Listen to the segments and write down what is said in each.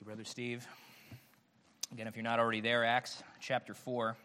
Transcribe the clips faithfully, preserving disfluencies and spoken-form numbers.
you, Brother Steve. Again, if you're not already there, Acts chapter four.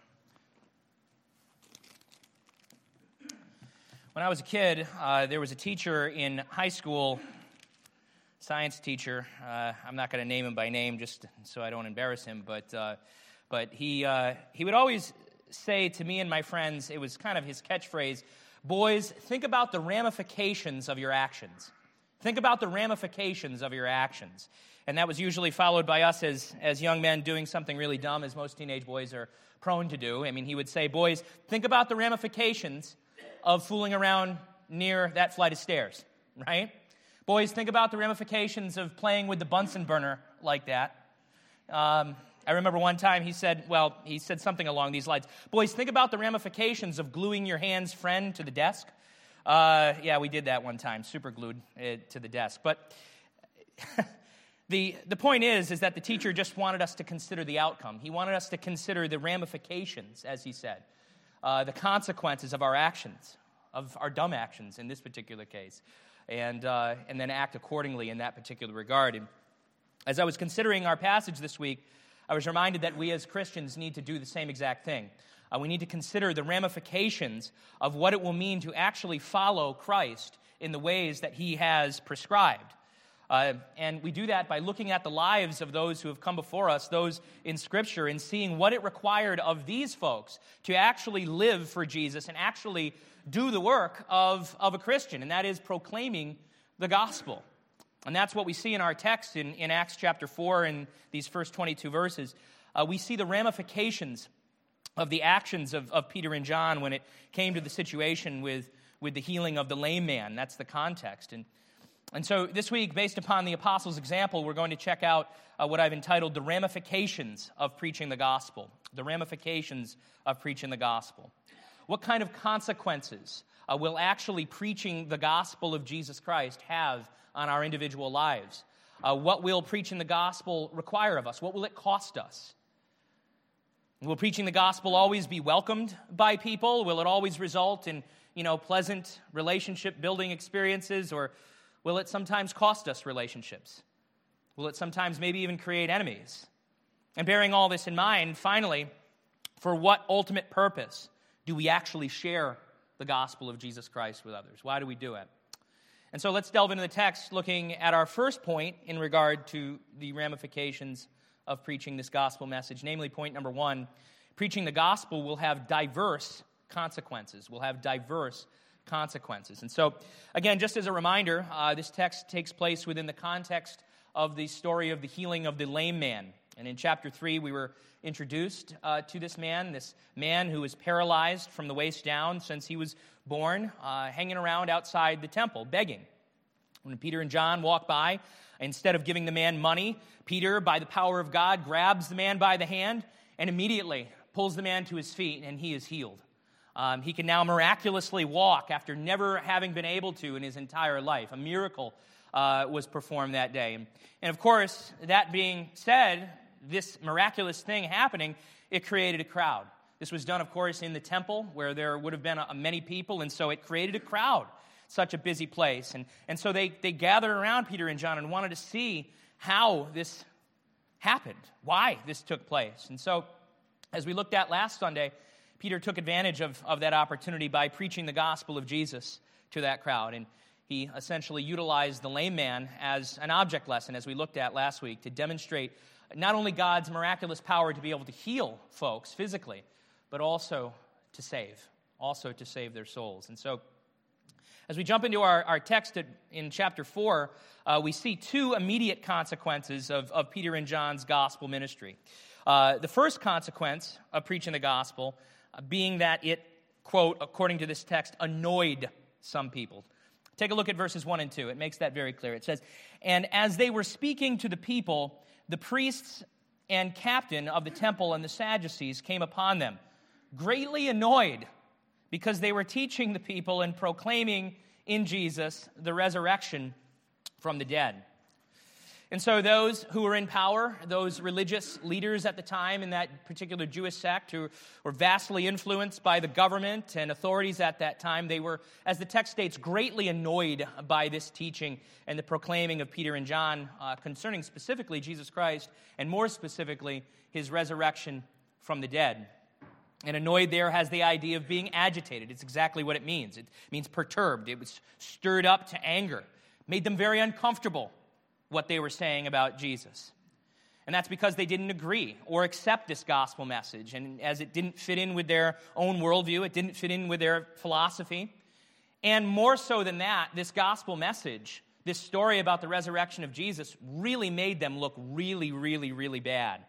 When I was a kid, uh, there was a teacher in high school, science teacher. Uh, I'm not going to name him by name just so I don't embarrass him, but uh, but he uh, he would always say to me and my friends, it was kind of his catchphrase, "Boys, think about the ramifications of your actions. Think about the ramifications of your actions." And that was usually followed by us as, as young men doing something really dumb, as most teenage boys are prone to do. I mean, he would say, "Boys, think about the ramifications of fooling around near that flight of stairs," right? "Boys, think about the ramifications of playing with the Bunsen burner like that." Um, I remember one time he said, well, he said something along these lines. "Boys, think about the ramifications of gluing your hand's friend to the desk." Uh, yeah, we did that one time, super glued it to the desk. But the the point is, is that the teacher just wanted us to consider the outcome. He wanted us to consider the ramifications, as he said, uh, the consequences of our actions, of our dumb actions in this particular case, and uh, and then act accordingly in that particular regard. And as I was considering our passage this week, I was reminded that we as Christians need to do the same exact thing. Uh, we need to consider the ramifications of what it will mean to actually follow Christ in the ways that he has prescribed. Uh, and we do that by looking at the lives of those who have come before us, those in Scripture, and seeing what it required of these folks to actually live for Jesus and actually do the work of, of a Christian, and that is proclaiming the gospel. And that's what we see in our text in, in Acts chapter four in these first twenty-two verses. Uh, we see the ramifications of the actions of, of Peter and John when it came to the situation with, with the healing of the lame man. That's the context. And, and so this week, based upon the apostles' example, we're going to check out uh, what I've entitled the ramifications of preaching the gospel. The ramifications of preaching the gospel. What kind of consequences uh, will actually preaching the gospel of Jesus Christ have on our individual lives? Uh, what will preaching the gospel require of us? What will it cost us? Will preaching the gospel always be welcomed by people? Will it always result in, you know, pleasant relationship-building experiences? Or will it sometimes cost us relationships? Will it sometimes maybe even create enemies? And bearing all this in mind, finally, for what ultimate purpose do we actually share the gospel of Jesus Christ with others? Why do we do it? And so let's delve into the text looking at our first point in regard to the ramifications of preaching this gospel message. Namely, point number one, preaching the gospel will have diverse consequences. Will have diverse consequences. And so, again, just as a reminder, uh, this text takes place within the context of the story of the healing of the lame man. And in chapter three, we were introduced uh, to this man, this man who was paralyzed from the waist down since he was born, uh, hanging around outside the temple, begging. When Peter and John walk by, instead of giving the man money, Peter, by the power of God, grabs the man by the hand and immediately pulls the man to his feet, and he is healed. Um, he can now miraculously walk after never having been able to in his entire life. A miracle uh, was performed that day. And, and of course, that being said, this miraculous thing happening, it created a crowd. This was done, of course, in the temple where there would have been a, many people, and so it created a crowd, such a busy place. And, and so they, they gathered around Peter and John and wanted to see how this happened, why this took place. And so, as we looked at last Sunday, Peter took advantage of, of that opportunity by preaching the gospel of Jesus to that crowd. And he essentially utilized the lame man as an object lesson, as we looked at last week, to demonstrate not only God's miraculous power to be able to heal folks physically, but also to save, also to save their souls. And so, as we jump into our, our text in chapter four, uh, we see two immediate consequences of, of Peter and John's gospel ministry. Uh, the first consequence of preaching the gospel uh, being that it, quote, according to this text, annoyed some people. Take a look at verses one and two. It makes that very clear. It says, "And as they were speaking to the people, the priests and captain of the temple and the Sadducees came upon them, greatly annoyed because they were teaching the people and proclaiming in Jesus the resurrection from the dead." And so those who were in power, those religious leaders at the time in that particular Jewish sect who were vastly influenced by the government and authorities at that time, they were, as the text states, greatly annoyed by this teaching and the proclaiming of Peter and John uh, concerning specifically Jesus Christ and more specifically his resurrection from the dead. And annoyed there has the idea of being agitated. It's exactly what it means. It means perturbed. It was stirred up to anger. Made them very uncomfortable, what they were saying about Jesus. And that's because they didn't agree or accept this gospel message. And as it didn't fit in with their own worldview, it didn't fit in with their philosophy. And more so than that, this gospel message, this story about the resurrection of Jesus, really made them look really, really, really bad.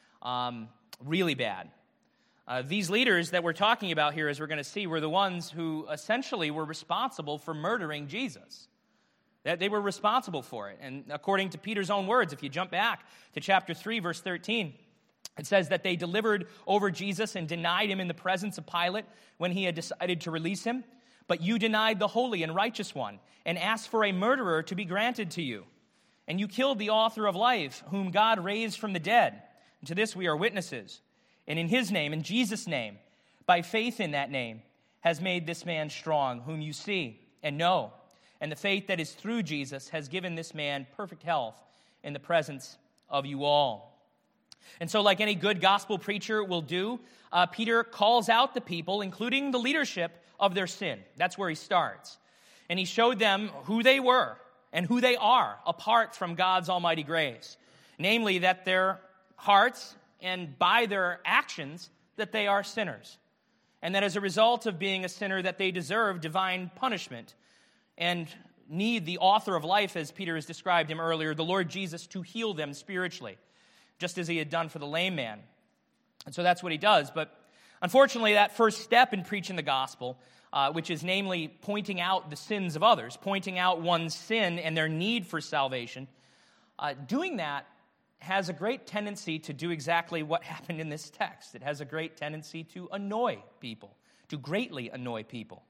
Um, really bad. Uh, these leaders that we're talking about here, as we're going to see, were the ones who essentially were responsible for murdering Jesus. That they were responsible for it. And according to Peter's own words, if you jump back to chapter three, verse thirteen, it says that they delivered over Jesus and denied him in the presence of Pilate when he had decided to release him. But you denied the holy and righteous one and asked for a murderer to be granted to you. And you killed the author of life, whom God raised from the dead. And to this we are witnesses. And in his name, in Jesus' name, by faith in that name, has made this man strong, whom you see and know. And the faith that is through Jesus has given this man perfect health in the presence of you all. And so like any good gospel preacher will do, uh, Peter calls out the people, including the leadership, of their sin. That's where he starts. And he showed them who they were and who they are apart from God's almighty grace. Namely, that their hearts and by their actions, that they are sinners. And that as a result of being a sinner, that they deserve divine punishment and need the author of life, as Peter has described him earlier, the Lord Jesus, to heal them spiritually, just as he had done for the lame man. And so that's what he does. But unfortunately, that first step in preaching the gospel, uh, which is namely pointing out the sins of others, pointing out one's sin and their need for salvation, uh, doing that has a great tendency to do exactly what happened in this text. It has a great tendency to annoy people, to greatly annoy people.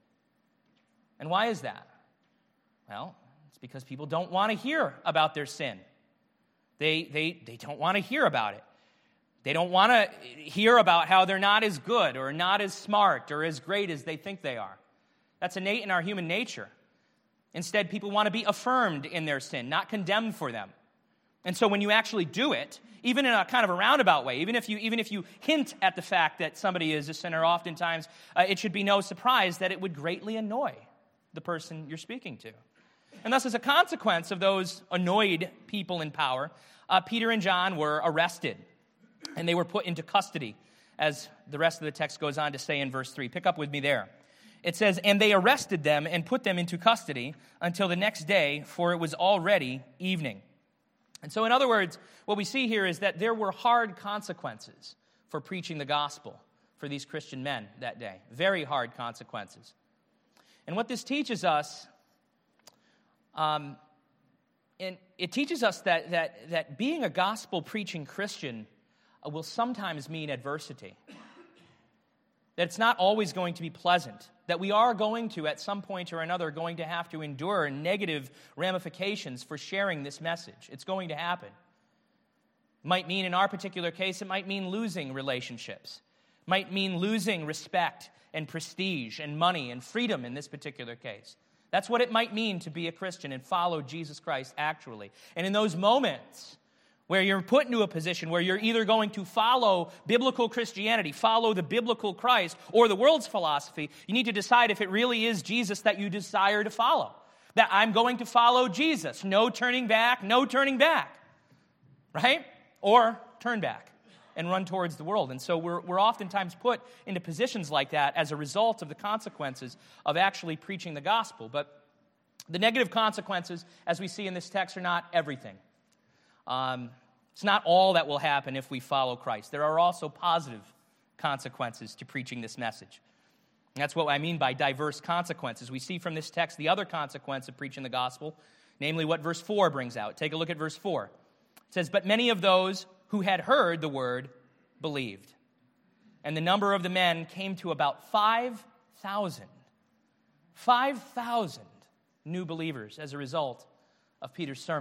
And why is that? Well, it's because people don't want to hear about their sin. They, they, they don't want to hear about it. They don't want to hear about how they're not as good or not as smart or as great as they think they are. That's innate in our human nature. Instead, people want to be affirmed in their sin, not condemned for them. And so when you actually do it, even in a kind of a roundabout way, even if you even if you hint at the fact that somebody is a sinner, oftentimes uh, it should be no surprise that it would greatly annoy the person you're speaking to. And thus, as a consequence of those annoyed people in power, uh, Peter and John were arrested, and they were put into custody, as the rest of the text goes on to say in verse three. Pick up with me there. It says, "And they arrested them and put them into custody until the next day, for it was already evening." And so, in other words, what we see here is that there were hard consequences for preaching the gospel for these Christian men that day. Very hard consequences. And what this teaches us, um, and it teaches us that, that, that being a gospel-preaching Christian uh, will sometimes mean adversity. That it's not always going to be pleasant. That we are going to, at some point or another, going to have to endure negative ramifications for sharing this message. It's going to happen. Might mean, in our particular case, it might mean losing relationships. Might mean losing respect and prestige and money and freedom in this particular case. That's what it might mean to be a Christian and follow Jesus Christ actually. And in those moments where you're put into a position where you're either going to follow biblical Christianity, follow the biblical Christ, or the world's philosophy, you need to decide if it really is Jesus that you desire to follow. That I'm going to follow Jesus. No turning back, no turning back. Right? Or turn back and run towards the world. And so we're, we're oftentimes put into positions like that as a result of the consequences of actually preaching the gospel. But the negative consequences, as we see in this text, are not everything. Um, it's not all that will happen if we follow Christ. There are also positive consequences to preaching this message. And that's what I mean by diverse consequences. We see from this text the other consequence of preaching the gospel, namely what verse four brings out. Take a look at verse four. It says, "But many of those who had heard the word believed. And the number of the men came to about five thousand. five thousand new believers as a result of Peter's sermon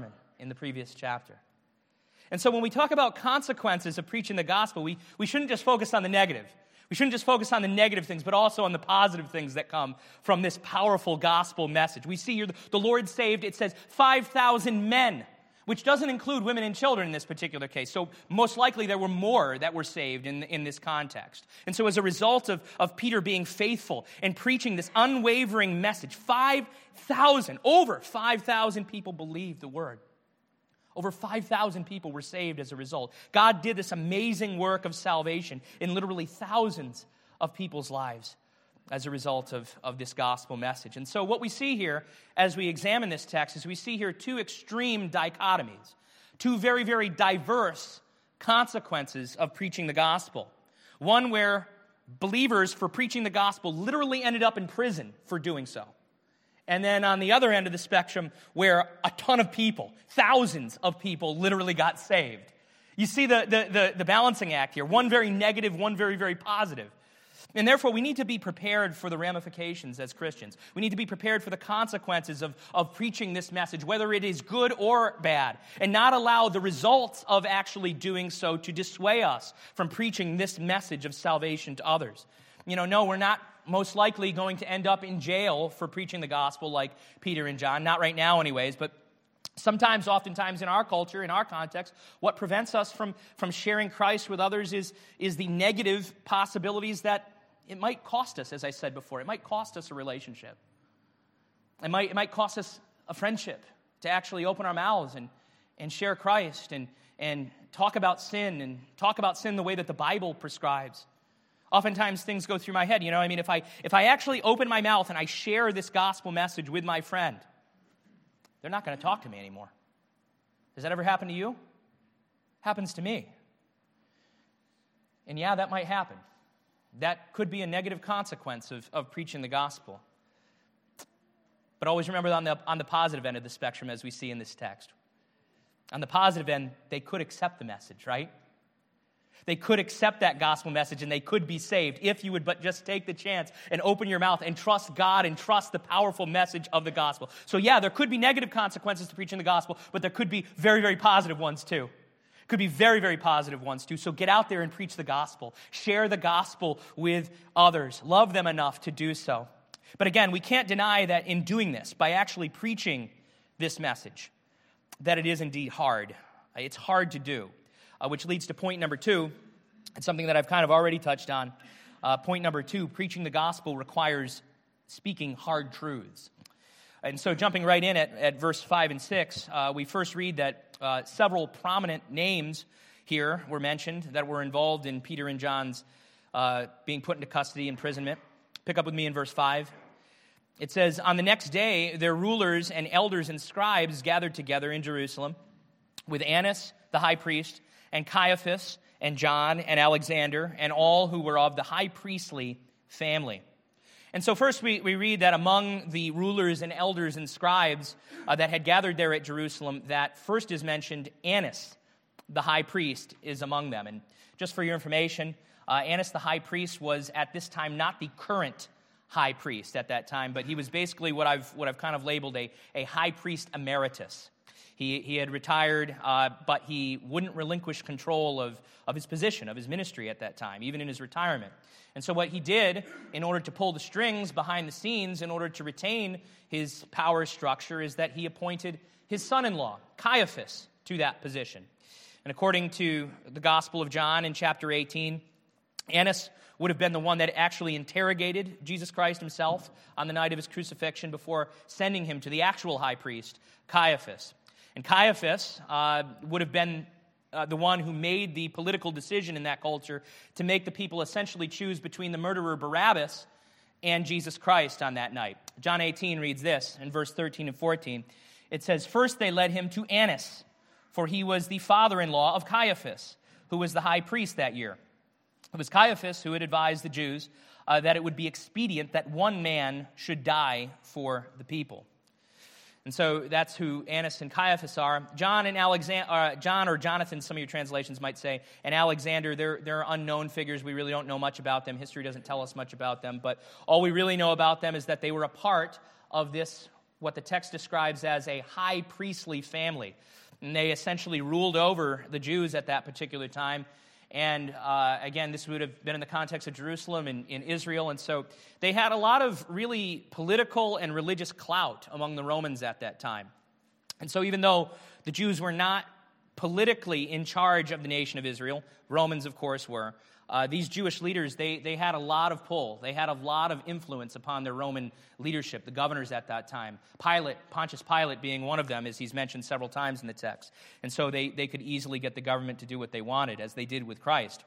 in the previous chapter. And so when we talk about consequences of preaching the gospel, we, we shouldn't just focus on the negative. We shouldn't just focus on the negative things, but also on the positive things that come from this powerful gospel message. We see here the Lord saved, it says, five thousand men, which doesn't include women and children in this particular case. So most likely there were more that were saved in, in this context. And so as a result of, of Peter being faithful and preaching this unwavering message, five thousand, over five thousand people believed the word. Over five thousand people were saved as a result. God did this amazing work of salvation in literally thousands of people's lives as a result of, of this gospel message. And so what we see here as we examine this text is we see here two extreme dichotomies, two very, very diverse consequences of preaching the gospel. One where believers for preaching the gospel literally ended up in prison for doing so. And then on the other end of the spectrum, where a ton of people, thousands of people, literally got saved. You see the, the, the, the balancing act here. One very negative, one very, very positive. And therefore, we need to be prepared for the ramifications as Christians. We need to be prepared for the consequences of, of preaching this message, whether it is good or bad, and not allow the results of actually doing so to dissuade us from preaching this message of salvation to others. You know, no, we're not most likely going to end up in jail for preaching the gospel like Peter and John. Not right now anyways, but sometimes, oftentimes in our culture, in our context, what prevents us from, from sharing Christ with others is, is the negative possibilities that it might cost us, as I said before. It might cost us a relationship. It might, it might cost us a friendship to actually open our mouths and, and share Christ and, and talk about sin and talk about sin the way that the Bible prescribes. Oftentimes things go through my head, you know, I mean, if I if I actually open my mouth and I share this gospel message with my friend, they're not going to talk to me anymore. Does that ever happen to you? Happens to me. And yeah, that might happen. That could be a negative consequence of, of preaching the gospel. But always remember on the, on the positive end of the spectrum, as we see in this text. On the positive end, they could accept the message, right? They could accept that gospel message and they could be saved if you would but just take the chance and open your mouth and trust God and trust the powerful message of the gospel. So yeah, there could be negative consequences to preaching the gospel, but there could be very, very positive ones too. Could be very, very positive ones too. So get out there and preach the gospel. Share the gospel with others. Love them enough to do so. But again, we can't deny that in doing this, by actually preaching this message, that it is indeed hard. It's hard to do. Uh, which leads to point number two. It's something that I've kind of already touched on. Uh, point number two, preaching the gospel requires speaking hard truths. And so jumping right in at, at verse five and six, uh, we first read that uh, several prominent names here were mentioned that were involved in Peter and John's uh, being put into custody, imprisonment. Pick up with me in verse five. It says, "On the next day, their rulers and elders and scribes gathered together in Jerusalem with Annas, the high priest, and Caiaphas, and John, and Alexander, and all who were of the high priestly family." And so first we, we read that among the rulers and elders and scribes uh, that had gathered there at Jerusalem, that first is mentioned Annas, the high priest, is among them. And just for your information, uh, Annas the high priest was at this time not the current high priest at that time, but he was basically what I've what I've kind of labeled a, a high priest emeritus. He, he had retired, uh, but he wouldn't relinquish control of, of his position, of his ministry at that time, even in his retirement. And so what he did, in order to pull the strings behind the scenes, in order to retain his power structure, is that he appointed his son-in-law, Caiaphas, to that position. And according to the Gospel of John in chapter eighteen, Annas would have been the one that actually interrogated Jesus Christ himself on the night of his crucifixion before sending him to the actual high priest, Caiaphas. And Caiaphas uh, would have been uh, the one who made the political decision in that culture to make the people essentially choose between the murderer Barabbas and Jesus Christ on that night. John eighteen reads this in verse thirteen and fourteen. It says, "First they led him to Annas, for he was the father-in-law of Caiaphas, who was the high priest that year. It was Caiaphas who had advised the Jews uh, that it would be expedient that one man should die for the people." And so that's who Annas and Caiaphas are. John and Alexander, uh, John or Jonathan, some of your translations might say, and Alexander, they're, they're unknown figures. We really don't know much about them. History doesn't tell us much about them. But all we really know about them is that they were a part of this what the text describes as a high priestly family. And they essentially ruled over the Jews at that particular time. And uh, again, this would have been in the context of Jerusalem and in Israel. And so they had a lot of really political and religious clout among the Romans at that time. And so even though the Jews were not politically in charge of the nation of Israel, Romans, of course, were, uh, these Jewish leaders, they, they had a lot of pull. They had a lot of influence upon their Roman leadership, the governors at that time. Pilate, Pontius Pilate being one of them, as he's mentioned several times in the text. And so they, they could easily get the government to do what they wanted, as they did with Christ.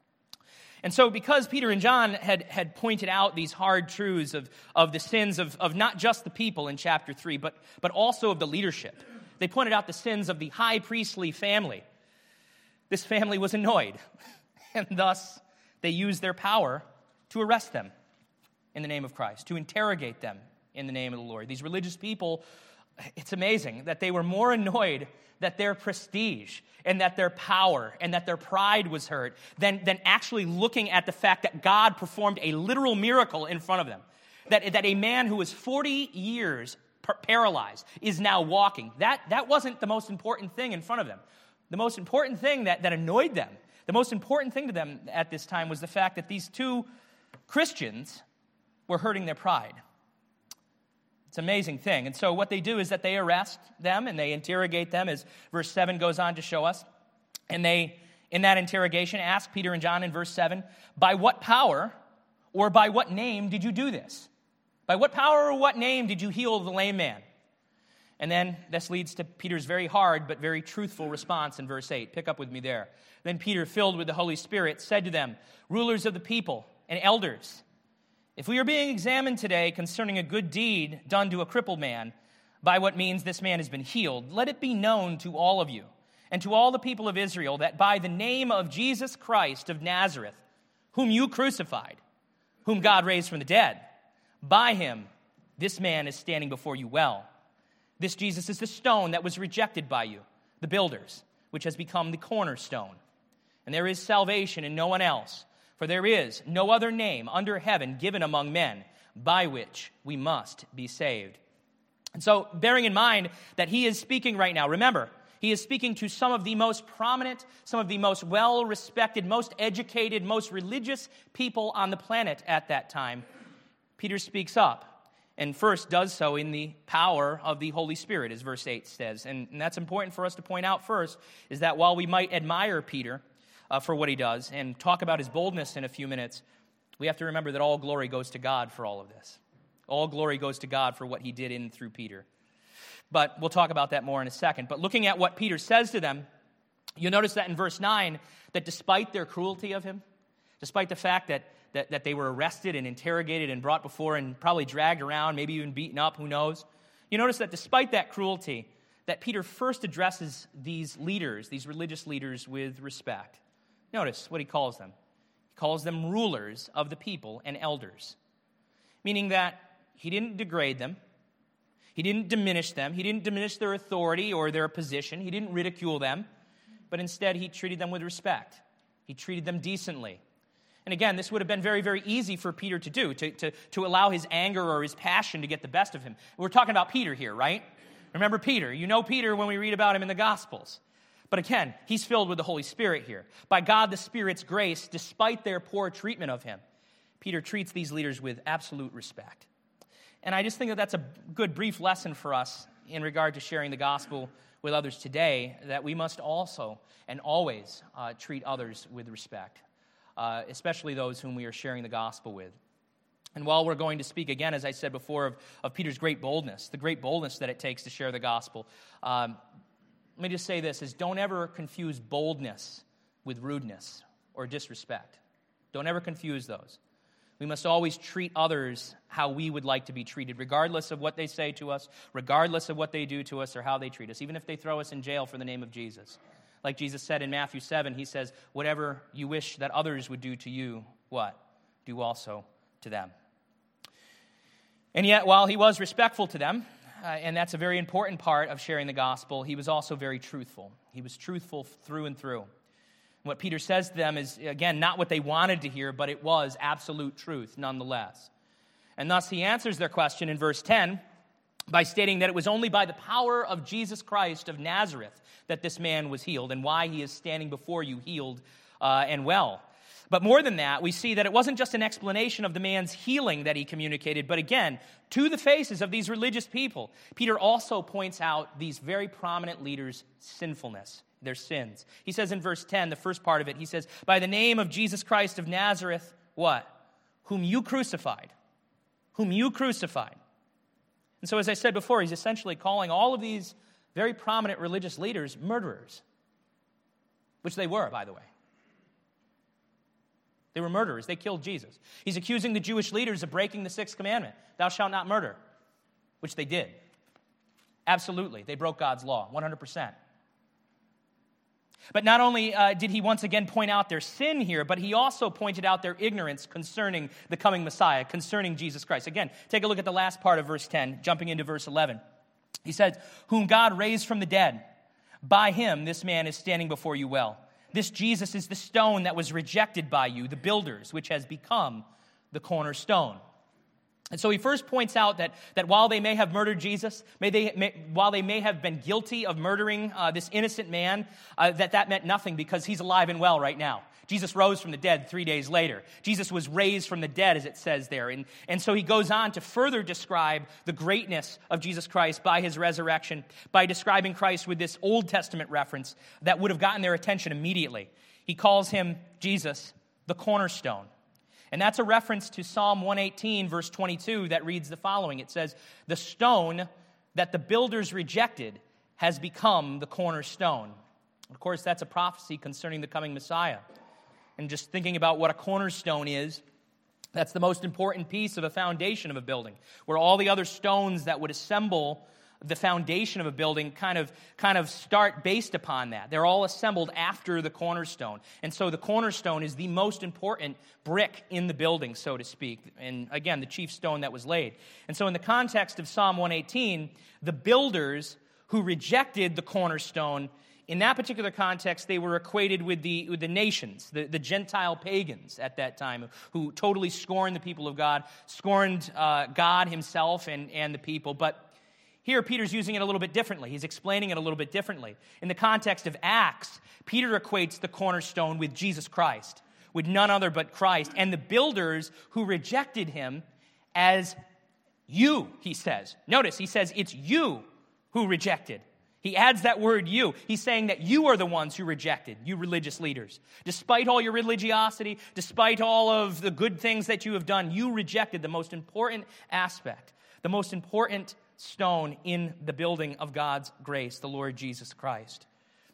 And so because Peter and John had, had pointed out these hard truths of, of the sins of, of not just the people in chapter three, but, but also of the leadership, they pointed out the sins of the high priestly family. This family was annoyed, and thus they used their power to arrest them in the name of Christ, to interrogate them in the name of the Lord. These religious people, it's amazing that they were more annoyed that their prestige and that their power and that their pride was hurt than, than actually looking at the fact that God performed a literal miracle in front of them. That, that a man who was forty years par- paralyzed is now walking. That, that wasn't the most important thing in front of them. The most important thing that, that annoyed them, the most important thing to them at this time was the fact that these two Christians were hurting their pride. It's an amazing thing. And so what they do is that they arrest them and they interrogate them, as verse seven goes on to show us. And they, in that interrogation, ask Peter and John in verse seven, by what power or by what name did you do this? By what power or what name did you heal the lame man? And then this leads to Peter's very hard but very truthful response in verse eight. Pick up with me there. Then Peter, filled with the Holy Spirit, said to them, rulers of the people and elders, if we are being examined today concerning a good deed done to a crippled man, by what means this man has been healed, let it be known to all of you and to all the people of Israel that by the name of Jesus Christ of Nazareth, whom you crucified, whom God raised from the dead, by him this man is standing before you well. This Jesus is the stone that was rejected by you, the builders, which has become the cornerstone. And there is salvation in no one else, for there is no other name under heaven given among men by which we must be saved. And so, bearing in mind that he is speaking right now, remember, he is speaking to some of the most prominent, some of the most well-respected, most educated, most religious people on the planet at that time. Peter speaks up. And first does so in the power of the Holy Spirit, as verse eight says. And, and that's important for us to point out first, is that while we might admire Peter uh, for what he does and talk about his boldness in a few minutes, we have to remember that all glory goes to God for all of this. All glory goes to God for what he did in and through Peter. But we'll talk about that more in a second. But looking at what Peter says to them, you'll notice that in verse nine, that despite their cruelty of him, despite the fact that That, that they were arrested and interrogated and brought before and probably dragged around, maybe even beaten up, who knows? You notice that despite that cruelty, that Peter first addresses these leaders, these religious leaders, with respect. Notice what he calls them. He calls them rulers of the people and elders, meaning that he didn't degrade them. He didn't diminish them. He didn't diminish their authority or their position. He didn't ridicule them, but instead he treated them with respect. He treated them decently. And again, this would have been very, very easy for Peter to do, to, to, to allow his anger or his passion to get the best of him. We're talking about Peter here, right? Remember Peter. You know Peter when we read about him in the Gospels. But again, he's filled with the Holy Spirit here. By God the Spirit's grace, despite their poor treatment of him, Peter treats these leaders with absolute respect. And I just think that that's a good brief lesson for us in regard to sharing the gospel with others today, that we must also and always uh, treat others with respect. Uh, especially those whom we are sharing the gospel with. And while we're going to speak again, as I said before, of, of Peter's great boldness, the great boldness that it takes to share the gospel, um, let me just say this, is don't ever confuse boldness with rudeness or disrespect. Don't ever confuse those. We must always treat others how we would like to be treated, regardless of what they say to us, regardless of what they do to us or how they treat us, even if they throw us in jail for the name of Jesus. Like Jesus said in Matthew seven, he says, whatever you wish that others would do to you, what? Do also to them. And yet, while he was respectful to them, uh, and that's a very important part of sharing the gospel, he was also very truthful. He was truthful through and through. What Peter says to them is, again, not what they wanted to hear, but it was absolute truth nonetheless. And thus he answers their question in verse ten, by stating that it was only by the power of Jesus Christ of Nazareth that this man was healed, and why he is standing before you healed uh, and well. But more than that, we see that it wasn't just an explanation of the man's healing that he communicated, but again, to the faces of these religious people, Peter also points out these very prominent leaders' sinfulness, their sins. He says in verse ten, the first part of it, he says, by the name of Jesus Christ of Nazareth, what? Whom you crucified. Whom you crucified. And so as I said before, he's essentially calling all of these very prominent religious leaders murderers, which they were, by the way. They were murderers. They killed Jesus. He's accusing the Jewish leaders of breaking the sixth commandment, thou shalt not murder, which they did. Absolutely. They broke God's law, one hundred percent. But not only uh, did he once again point out their sin here, but he also pointed out their ignorance concerning the coming Messiah, concerning Jesus Christ. Again, take a look at the last part of verse ten, jumping into verse eleven. He says, whom God raised from the dead. By him, this man is standing before you well. This Jesus is the stone that was rejected by you, the builders, which has become the cornerstone. And so he first points out that, that while they may have murdered Jesus, may they, may, while they may have been guilty of murdering uh, this innocent man, uh, that that meant nothing because he's alive and well right now. Jesus rose from the dead three days later. Jesus was raised from the dead, as it says there. And, and so he goes on to further describe the greatness of Jesus Christ by his resurrection, by describing Christ with this Old Testament reference that would have gotten their attention immediately. He calls him, Jesus, the cornerstone. And that's a reference to Psalm one eighteen, verse twenty-two, that reads the following. It says, the stone that the builders rejected has become the cornerstone. Of course, that's a prophecy concerning the coming Messiah. And just thinking about what a cornerstone is, that's the most important piece of a foundation of a building, where all the other stones that would assemble the foundation of a building kind of, kind of start based upon that. They're all assembled after the cornerstone. And so the cornerstone is the most important brick in the building, so to speak. And again, the chief stone that was laid. And so in the context of Psalm one eighteen, the builders who rejected the cornerstone, in that particular context, they were equated with the, with the nations, the, the Gentile pagans at that time, who totally scorned the people of God, scorned uh, God himself and, and the people. But here, Peter's using it a little bit differently. He's explaining it a little bit differently. In the context of Acts, Peter equates the cornerstone with Jesus Christ, with none other but Christ, and the builders who rejected him as you, he says. Notice, he says it's you who rejected. He adds that word you. He's saying that you are the ones who rejected, you religious leaders. Despite all your religiosity, despite all of the good things that you have done, you rejected the most important aspect, the most important stone in the building of God's grace, the Lord Jesus Christ.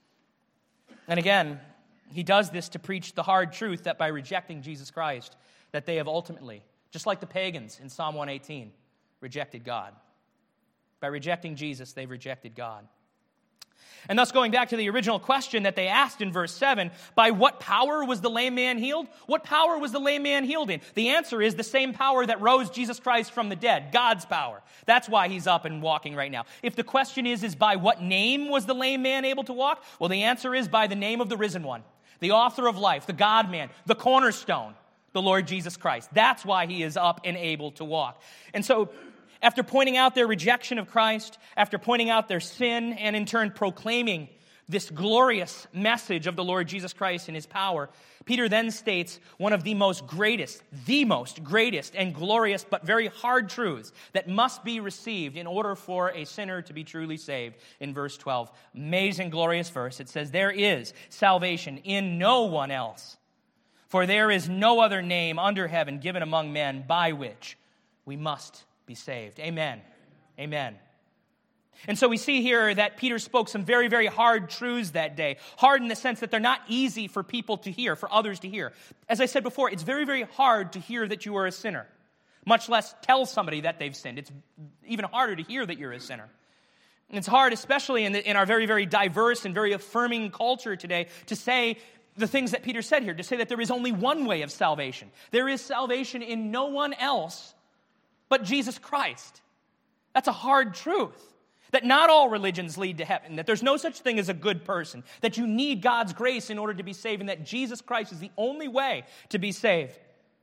And again, he does this to preach the hard truth that by rejecting Jesus Christ, that they have ultimately, just like the pagans in Psalm one eighteen, rejected God. By rejecting Jesus, they've rejected God. And thus, going back to the original question that they asked in verse seven, by what power was the lame man healed? What power was the lame man healed in? The answer is the same power that rose Jesus Christ from the dead, God's power. That's why he's up and walking right now. If the question is, is by what name was the lame man able to walk? Well, the answer is by the name of the risen one, the author of life, the God-man, the cornerstone, the Lord Jesus Christ. That's why he is up and able to walk. And so, after pointing out their rejection of Christ, after pointing out their sin, and in turn proclaiming this glorious message of the Lord Jesus Christ and his power, Peter then states one of the most greatest, the most greatest and glorious but very hard truths that must be received in order for a sinner to be truly saved in verse twelve. Amazing, glorious verse. It says, there is salvation in no one else, for there is no other name under heaven given among men by which we must be saved. Amen. Amen. And so we see here that Peter spoke some very, very hard truths that day. Hard in the sense that they're not easy for people to hear, for others to hear. As I said before, it's very, very hard to hear that you are a sinner, much less tell somebody that they've sinned. It's even harder to hear that you're a sinner. And it's hard, especially in, the, in our very, very diverse and very affirming culture today, to say the things that Peter said here, to say that there is only one way of salvation. There is salvation in no one else but Jesus Christ. That's a hard truth. That not all religions lead to heaven. That there's no such thing as a good person. That you need God's grace in order to be saved. And that Jesus Christ is the only way to be saved.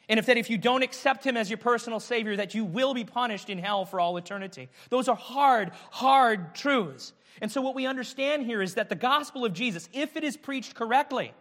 And if that if you don't accept him as your personal Savior, that you will be punished in hell for all eternity. Those are hard, hard truths. And so what we understand here is that the gospel of Jesus, if it is preached correctly,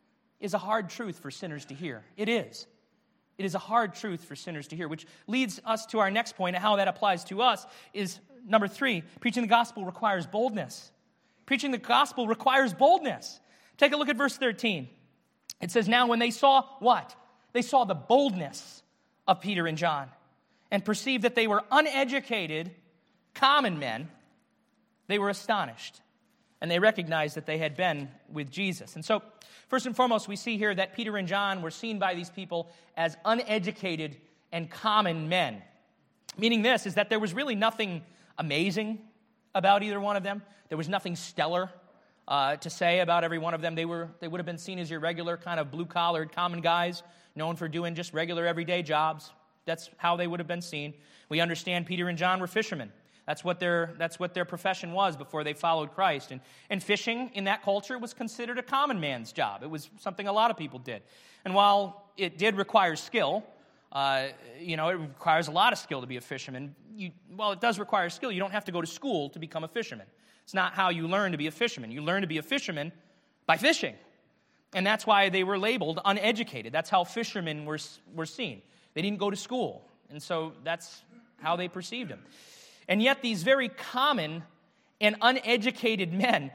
is a hard truth for sinners to hear. It is. It is a hard truth for sinners to hear, which leads us to our next point, and how that applies to us is, number three, preaching the gospel requires boldness. Preaching the gospel requires boldness. Take a look at verse thirteen. It says, now when they saw what? They saw the boldness of Peter and John and perceived that they were uneducated, common men. They were astonished, and they recognized that they had been with Jesus. And so, first and foremost, we see here that Peter and John were seen by these people as uneducated and common men. Meaning this is that there was really nothing amazing about either one of them. There was nothing stellar uh, to say about every one of them. They were they would have been seen as your regular kind of blue-collared common guys, known for doing just regular everyday jobs. That's how they would have been seen. We understand Peter and John were fishermen. That's what their that's what their profession was before they followed Christ. And, and fishing in that culture was considered a common man's job. It was something a lot of people did. And while it did require skill, uh, you know, it requires a lot of skill to be a fisherman. You, well, it does require skill. You don't have to go to school to become a fisherman. It's not how you learn to be a fisherman. You learn to be a fisherman by fishing. And that's why they were labeled uneducated. That's how fishermen were, were seen. They didn't go to school. And so that's how they perceived them. And yet these very common and uneducated men,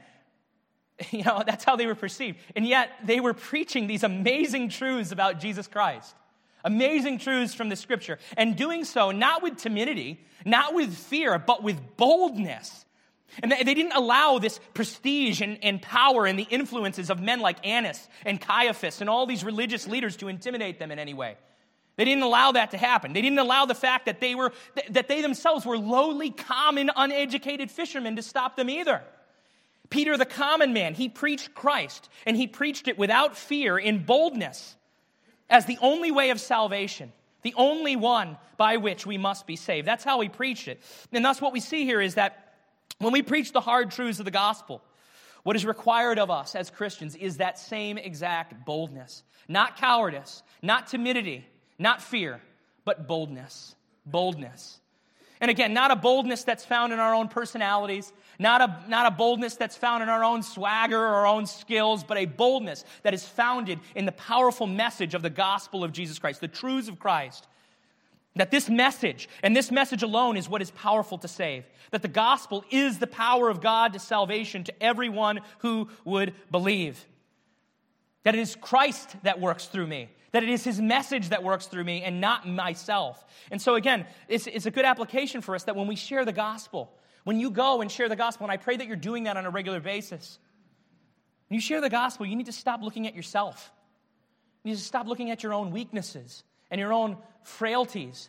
you know, that's how they were perceived. And yet they were preaching these amazing truths about Jesus Christ. Amazing truths from the Scripture. And doing so not with timidity, not with fear, but with boldness. And they didn't allow this prestige and, and power and the influences of men like Annas and Caiaphas and all these religious leaders to intimidate them in any way. They didn't allow that to happen. They didn't allow the fact that they were that they themselves were lowly, common, uneducated fishermen to stop them either. Peter, the common man, he preached Christ, and he preached it without fear, in boldness, as the only way of salvation, the only one by which we must be saved. That's how he preached it. And thus what we see here is that when we preach the hard truths of the gospel, what is required of us as Christians is that same exact boldness. Not cowardice, not timidity, not fear, but boldness. Boldness. And again, not a boldness that's found in our own personalities, not a, not a boldness that's found in our own swagger or our own skills, but a boldness that is founded in the powerful message of the gospel of Jesus Christ, the truths of Christ. That this message, and this message alone, is what is powerful to save. That the gospel is the power of God to salvation to everyone who would believe. That it is Christ that works through me. That it is his message that works through me and not myself. And so again, it's, it's a good application for us that when we share the gospel, when you go and share the gospel, and I pray that you're doing that on a regular basis, when you share the gospel, you need to stop looking at yourself. You need to stop looking at your own weaknesses and your own frailties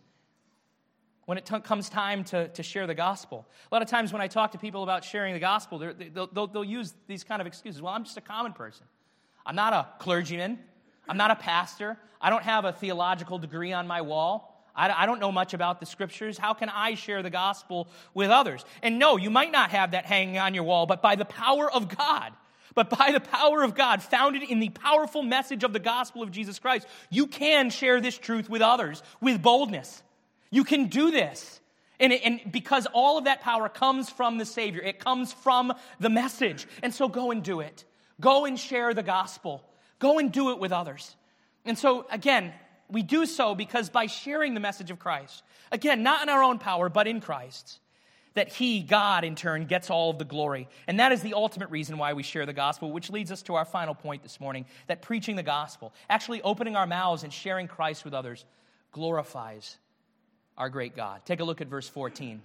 when it t- comes time to, to share the gospel. A lot of times when I talk to people about sharing the gospel, they, they'll, they'll, they'll use these kind of excuses. Well, I'm just a common person. I'm not a clergyman. I'm not a pastor. I don't have a theological degree on my wall. I, I don't know much about the Scriptures. How can I share the gospel with others? And no, you might not have that hanging on your wall, but by the power of God, But by the power of God, founded in the powerful message of the gospel of Jesus Christ, you can share this truth with others with boldness. You can do this. And, it, and because all of that power comes from the Savior. It comes from the message. And so go and do it. Go and share the gospel. Go and do it with others. And so, again, we do so because by sharing the message of Christ, again, not in our own power, but in Christ's, that He, God, in turn, gets all of the glory. And that is the ultimate reason why we share the gospel, which leads us to our final point this morning, that preaching the gospel, actually opening our mouths and sharing Christ with others, glorifies our great God. Take a look at verse fourteen.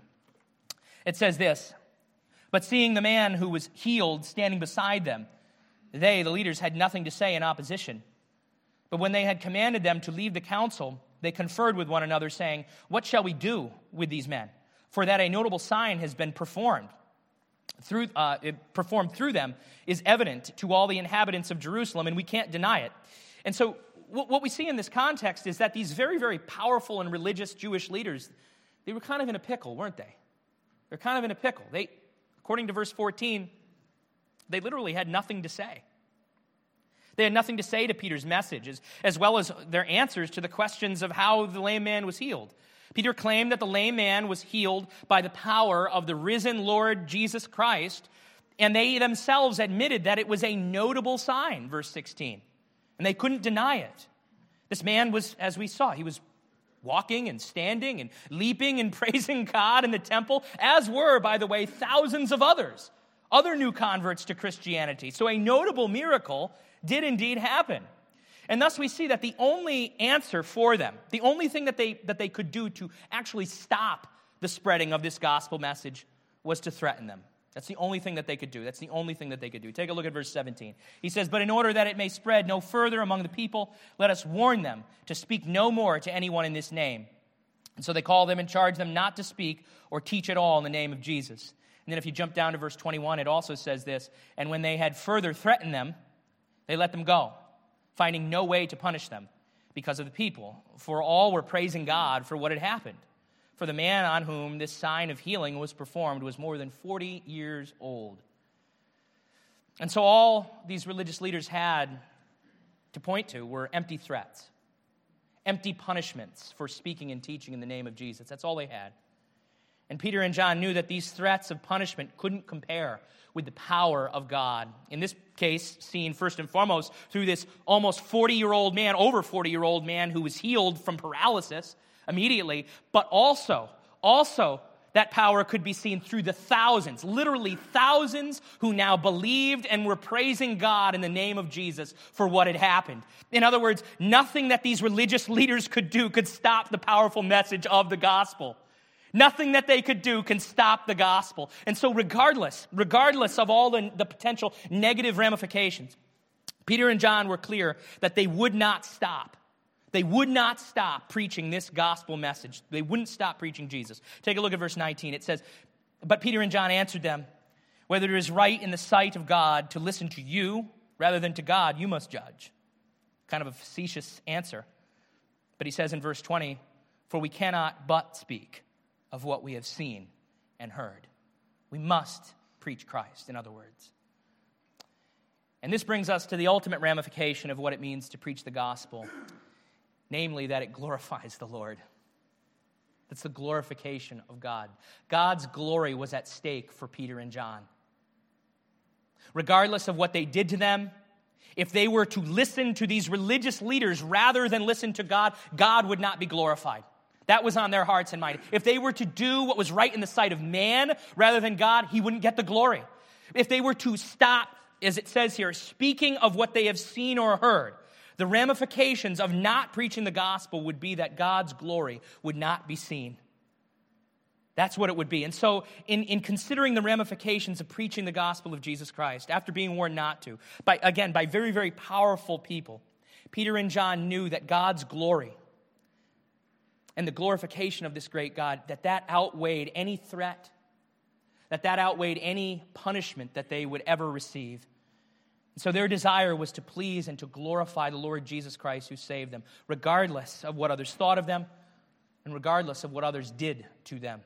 It says this, "But seeing the man who was healed standing beside them, they, the leaders, had nothing to say in opposition. But when they had commanded them to leave the council, they conferred with one another, saying, 'What shall we do with these men? For that a notable sign has been performed through uh, it performed through them is evident to all the inhabitants of Jerusalem, and we can't deny it.'" And so what we see in this context is that these very, very powerful and religious Jewish leaders, they were kind of in a pickle, weren't they? They're kind of in a pickle. They, according to verse fourteen, they literally had nothing to say. They had nothing to say to Peter's message, as, as well as their answers to the questions of how the lame man was healed. Peter claimed that the lame man was healed by the power of the risen Lord Jesus Christ, and they themselves admitted that it was a notable sign, verse sixteen, and they couldn't deny it. This man was, as we saw, he was walking and standing and leaping and praising God in the temple, as were, by the way, thousands of others, other new converts to Christianity. So a notable miracle did indeed happen. And thus we see that the only answer for them, the only thing that they, that they could do to actually stop the spreading of this gospel message was to threaten them. That's the only thing that they could do. That's the only thing that they could do. Take a look at verse seventeen. He says, "But in order that it may spread no further among the people, let us warn them to speak no more to anyone in this name." And so they call them and charge them not to speak or teach at all in the name of Jesus. And then if you jump down to verse twenty-one, it also says this, "And when they had further threatened them, they let them go, finding no way to punish them because of the people. For all were praising God for what had happened. For the man on whom this sign of healing was performed was more than forty years old." And so all these religious leaders had to point to were empty threats, empty punishments for speaking and teaching in the name of Jesus. That's all they had. And Peter and John knew that these threats of punishment couldn't compare with the power of God. In this case, seen first and foremost through this almost forty-year-old man, over forty-year-old man who was healed from paralysis immediately, but also, also that power could be seen through the thousands, literally thousands who now believed and were praising God in the name of Jesus for what had happened. In other words, nothing that these religious leaders could do could stop the powerful message of the gospel. Nothing that they could do can stop the gospel. And so regardless, regardless of all the, the potential negative ramifications, Peter and John were clear that they would not stop. They would not stop preaching this gospel message. They wouldn't stop preaching Jesus. Take a look at verse nineteen. It says, "But Peter and John answered them, 'Whether it is right in the sight of God to listen to you rather than to God, you must judge.'" Kind of a facetious answer. But he says in verse twenty, "For we cannot but speak of what we have seen and heard." We must preach Christ, in other words. And this brings us to the ultimate ramification of what it means to preach the gospel, namely that it glorifies the Lord. That's the glorification of God. God's glory was at stake for Peter and John. Regardless of what they did to them, if they were to listen to these religious leaders rather than listen to God, God would not be glorified. That was on their hearts and minds. If they were to do what was right in the sight of man rather than God, he wouldn't get the glory. If they were to stop, as it says here, speaking of what they have seen or heard, the ramifications of not preaching the gospel would be that God's glory would not be seen. That's what it would be. And so in, in considering the ramifications of preaching the gospel of Jesus Christ, after being warned not to, by again, by very, very powerful people, Peter and John knew that God's glory and the glorification of this great God, that that outweighed any threat, that that outweighed any punishment that they would ever receive. So their desire was to please and to glorify the Lord Jesus Christ who saved them, regardless of what others thought of them and regardless of what others did to them.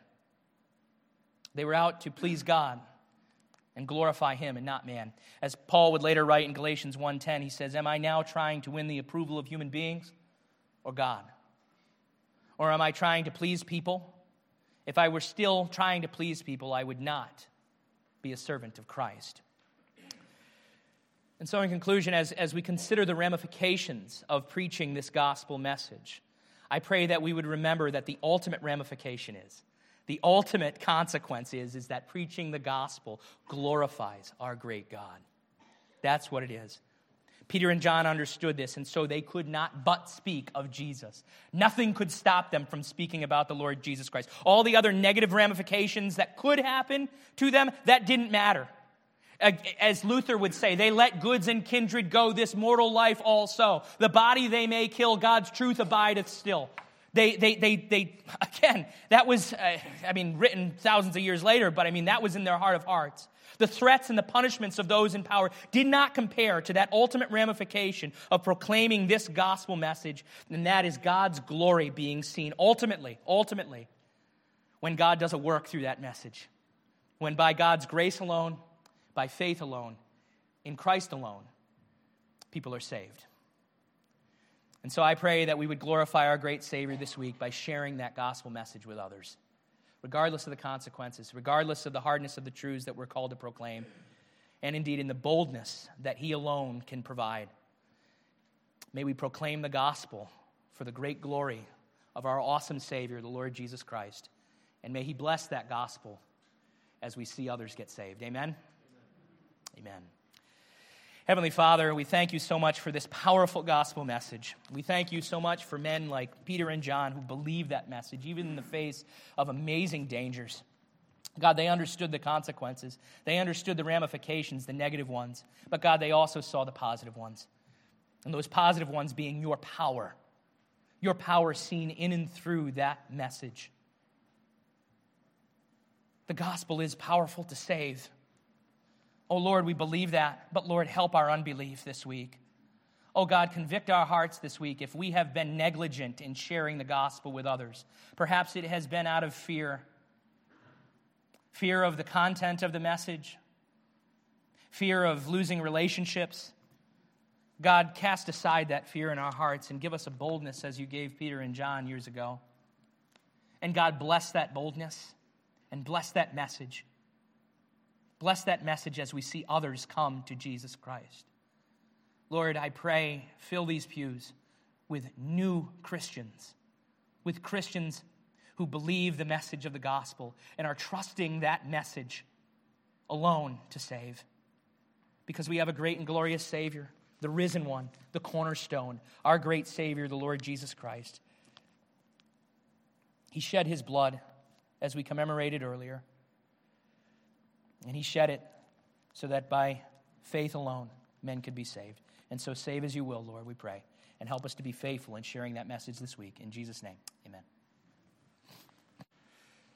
They were out to please God and glorify him and not man. As Paul would later write in Galatians one ten, he says, "Am I now trying to win the approval of human beings or God? Or am I trying to please people? If I were still trying to please people, I would not be a servant of Christ." And so in conclusion, as, as we consider the ramifications of preaching this gospel message, I pray that we would remember that the ultimate ramification is, the ultimate consequence is, is that preaching the gospel glorifies our great God. That's what it is. Peter and John understood this, and so they could not but speak of Jesus. Nothing could stop them from speaking about the Lord Jesus Christ. All the other negative ramifications that could happen to them, that didn't matter. As Luther would say, they let goods and kindred go, this mortal life also. The body they may kill, God's truth abideth still. They, they, they, they. Again, that was, uh, I mean, written thousands of years later, but I mean, that was in their heart of hearts. The threats and the punishments of those in power did not compare to that ultimate ramification of proclaiming this gospel message, and that is God's glory being seen ultimately, ultimately, when God does a work through that message. When by God's grace alone, by faith alone, in Christ alone, people are saved. And so I pray that we would glorify our great Savior this week by sharing that gospel message with others, regardless of the consequences, regardless of the hardness of the truths that we're called to proclaim, and indeed in the boldness that He alone can provide. May we proclaim the gospel for the great glory of our awesome Savior, the Lord Jesus Christ. And may He bless that gospel as we see others get saved. Amen? Amen. Amen. Heavenly Father, we thank You so much for this powerful gospel message. We thank You so much for men like Peter and John who believed that message, even in the face of amazing dangers. God, they understood the consequences. They understood the ramifications, the negative ones. But God, they also saw the positive ones. And those positive ones being Your power. Your power seen in and through that message. The gospel is powerful to save. Oh, Lord, we believe that, but Lord, help our unbelief this week. Oh, God, convict our hearts this week if we have been negligent in sharing the gospel with others. Perhaps it has been out of fear. Fear of the content of the message. Fear of losing relationships. God, cast aside that fear in our hearts and give us a boldness as You gave Peter and John years ago. And God, bless that boldness and bless that message. Bless that message as we see others come to Jesus Christ. Lord, I pray, fill these pews with new Christians, with Christians who believe the message of the gospel and are trusting that message alone to save. Because we have a great and glorious Savior, the risen one, the cornerstone, our great Savior, the Lord Jesus Christ. He shed His blood, as we commemorated earlier. And He shed it so that by faith alone, men could be saved. And so save as You will, Lord, we pray. And help us to be faithful in sharing that message this week. In Jesus' name, amen.